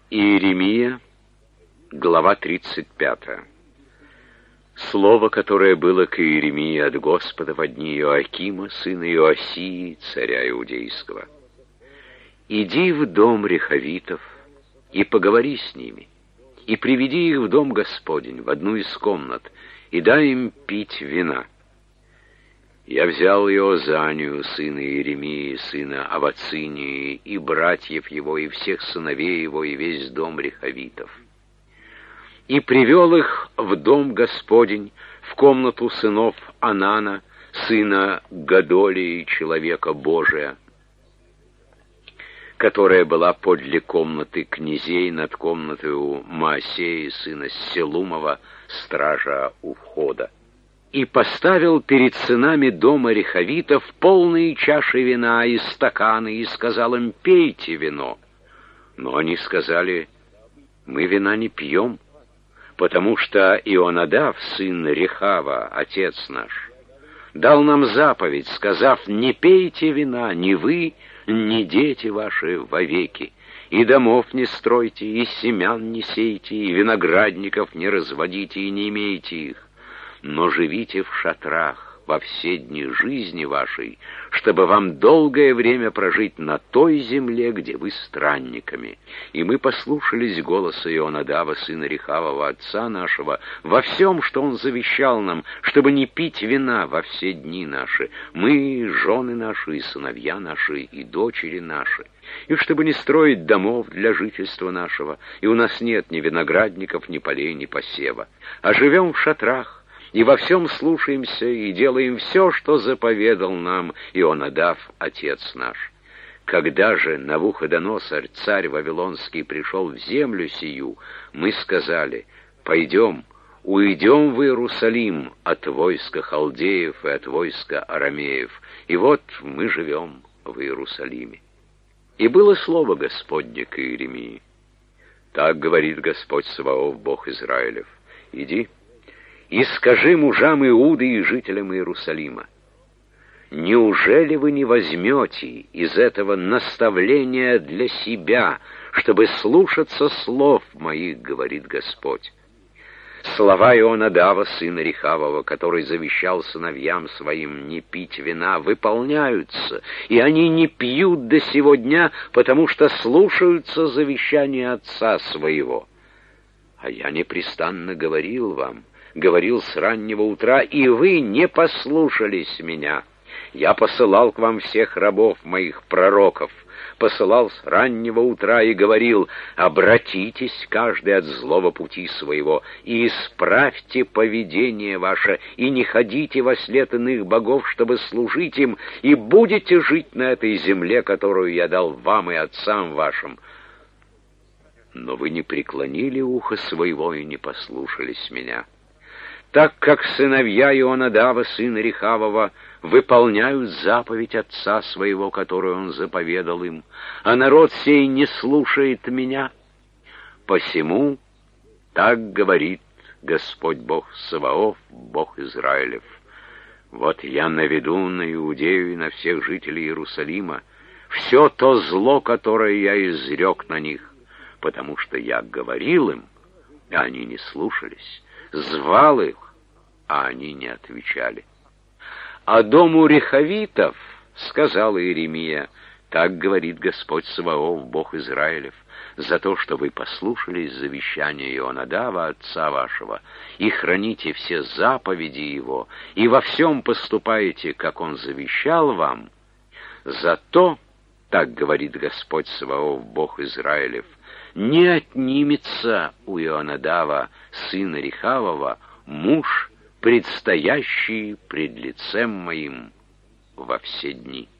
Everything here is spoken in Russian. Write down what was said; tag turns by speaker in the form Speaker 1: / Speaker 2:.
Speaker 1: Иеремия, глава 35. Слово, которое было к Иеремии от Господа во дни Иоакима, сына Иосии, царя Иудейского. «Иди в дом рехавитов и поговори с ними, и приведи их в дом Господень, в одну из комнат, и дай им пить вина». Я взял Иозанию, сына Иеремии, сына Авацинии, и братьев его, и всех сыновей его, и весь дом рехавитов, и привел их в дом Господень, в комнату сынов Анана, сына Гадолии, человека Божия, которая была подле комнаты князей над комнатой у Маасеи, сына Селумова, стража у входа. И поставил перед сынами дома рехавитов полные чаши вина и стаканы, и сказал им: «Пейте вино». Но они сказали: «Мы вина не пьем, потому что Ионадав, сын Рехава, отец наш, дал нам заповедь, сказав: не пейте вина, ни вы, ни дети ваши вовеки, и домов не стройте, и семян не сейте, и виноградников не разводите, и не имейте их, но живите в шатрах во все дни жизни вашей, чтобы вам долгое время прожить на той земле, где вы странниками». И мы послушались голоса Ионадава, сына Рехавова, отца нашего, во всем, что он завещал нам, чтобы не пить вина во все дни наши, мы, жены наши, и сыновья наши, и дочери наши, и чтобы не строить домов для жительства нашего, и у нас нет ни виноградников, ни полей, ни посева, а живем в шатрах, и во всем слушаемся и делаем все, что заповедал нам Ионадав, отец наш. Когда же Навуходоносор, царь Вавилонский, пришел в землю сию, мы сказали: пойдем, уйдем в Иерусалим от войска халдеев и от войска арамеев, и вот мы живем в Иерусалиме. И было слово Господне к Иеремии: так говорит Господь Саваоф, Бог Израилев: иди и скажи мужам Иуды и жителям Иерусалима: неужели вы не возьмете из этого наставления для себя, чтобы слушаться слов моих, говорит Господь? Слова Ионадава, сына Рехавова, который завещал сыновьям своим не пить вина, выполняются, и они не пьют до сего дня, потому что слушаются завещания отца своего. А я непрестанно говорил вам, говорил с раннего утра, и вы не послушались меня. Я посылал к вам всех рабов моих, пророков, посылал с раннего утра и говорил: обратитесь каждый от злого пути своего, и исправьте поведение ваше, и не ходите вослед иных богов, чтобы служить им, и будете жить на этой земле, которую я дал вам и отцам вашим. Но вы не преклонили ухо своего и не послушались меня. Так как сыновья Ионадава, сына Рехавова, выполняют заповедь отца своего, которую он заповедал им, а народ сей не слушает меня, посему так говорит Господь Бог Саваоф, Бог Израилев: вот я наведу на Иудею и на всех жителей Иерусалима все то зло, которое я изрек на них, потому что я говорил им, а они не слушались, звал их, а они не отвечали. А дому рехавитов сказал Иеремия: так говорит Господь Саваоф, Бог Израилев: за то, что вы послушались завещания Ионадава, отца вашего, и храните все заповеди его, и во всем поступаете, как он завещал вам, за то, так говорит Господь Саваоф, Бог Израилев, не отнимется у Ионадава, сына Рехавова, муж, предстоящий пред лицем моим во все дни.